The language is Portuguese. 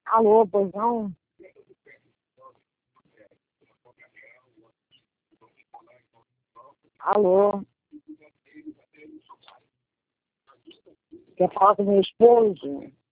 Alô, pois não? Alô? Quer falar com meu esposo?